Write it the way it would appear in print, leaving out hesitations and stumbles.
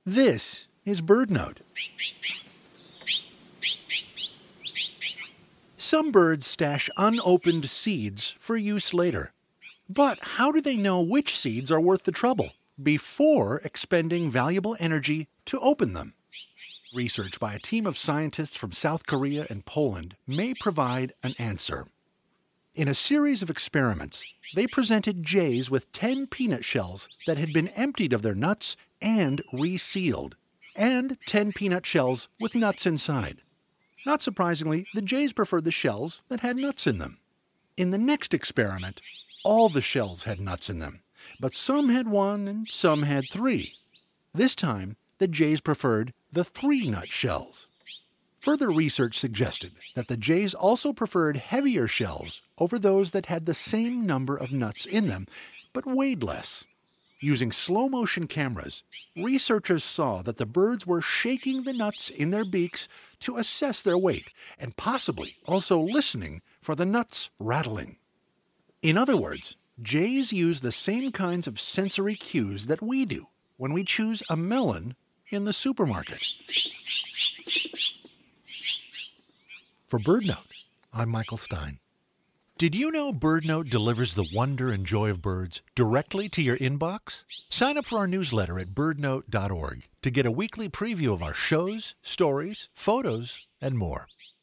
This is BirdNote. Some birds stash unopened seeds for use later. But how do they know which seeds are worth the trouble before expending valuable energy to open them? Research by a team of scientists from South Korea and Poland may provide an answer. In a series of experiments, they presented jays with 10 peanut shells that had been emptied of their nuts and resealed, and 10 peanut shells with nuts inside. Not surprisingly, the jays preferred the shells that had nuts in them. In the next experiment, all the shells had nuts in them, but some had 1 and some had 3. This time, the jays preferred the 3-nut shells. Further research suggested that the jays also preferred heavier shells over those that had the same number of nuts in them, but weighed less. Using slow-motion cameras, researchers saw that the birds were shaking the nuts in their beaks to assess their weight, and possibly also listening for the nuts rattling. In other words, jays use the same kinds of sensory cues that we do when we choose a melon in the supermarket. For BirdNote, I'm Michael Stein. Did you know BirdNote delivers the wonder and joy of birds directly to your inbox? Sign up for our newsletter at birdnote.org to get a weekly preview of our shows, stories, photos, and more.